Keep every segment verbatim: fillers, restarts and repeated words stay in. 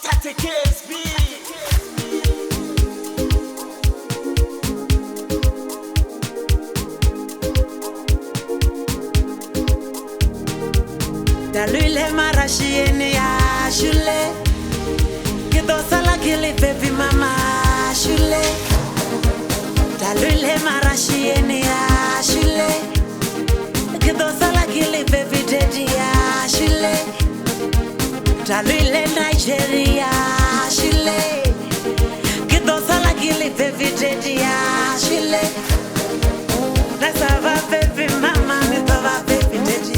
Tate K S B. Dalule marashieni ya shule Kido sala kili baby mama shule Dalule marashieni ya shule Kido sala kili baby daddy ya shule Dalule Nigeria shule Kido sala kili baby daddy ya shule Nasava baby mama nitova baby daddy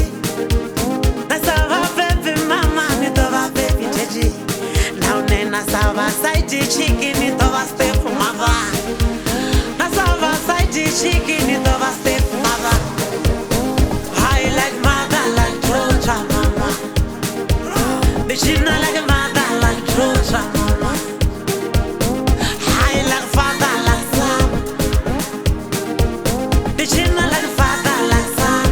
Nasava side chicken it over step mother. Nasava side chicken it over step mother. I like mother like Georgia mama. But she not like mother like Georgia mama. I like father like son. But she not like father like son.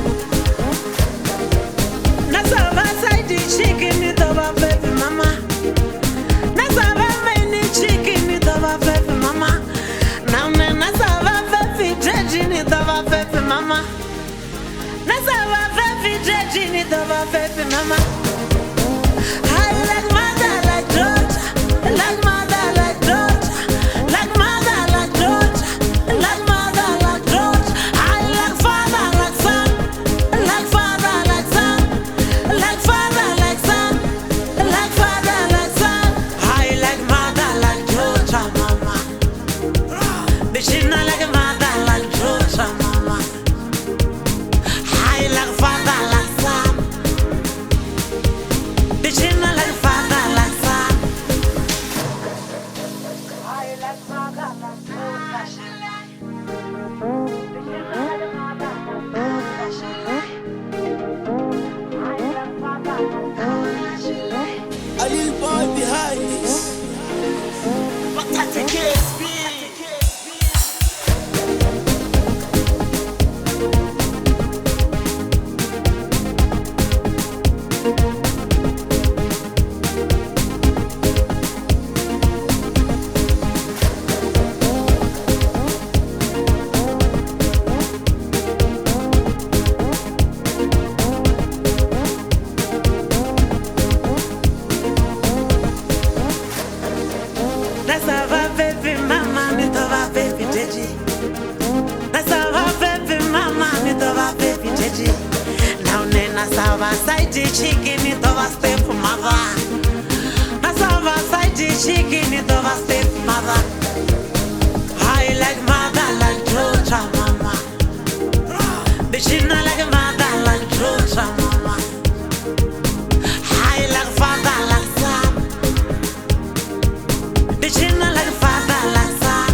Nasava side chicken it over baby mama. Mama, nasava baby dreading it over baby mama. I like mother like daughter, like mother like daughter, like mother like daughter, like mother like daughter. I like father like son, like father like son, like father like son, like father like son. I like mother like daughter mama, but she not like mother like daughter mama. I like father like son. Bitch, you not like father like son. I like father like A little boy behind this. But Tate K S B. Nasava baby mama nitova baby daddy. Nasava baby mama nitova baby daddy. Now nena sava side chicken nitova step mother. Nasava side chicken nitova step mother. I like mother like Georgia mama. But she not like mother like Georgia mama. I like father like son. Bitch, you not like father like son.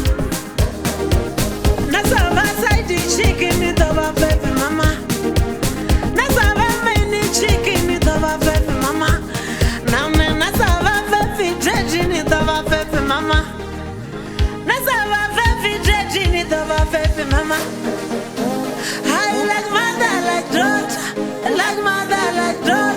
Nasava side chicken it over baby mama. Nasava many chicken it over baby mama. Now me nasava baby dredging it over baby mama. Nasava baby dredging it over baby mama. I like mother like daughter, like mother like daughter.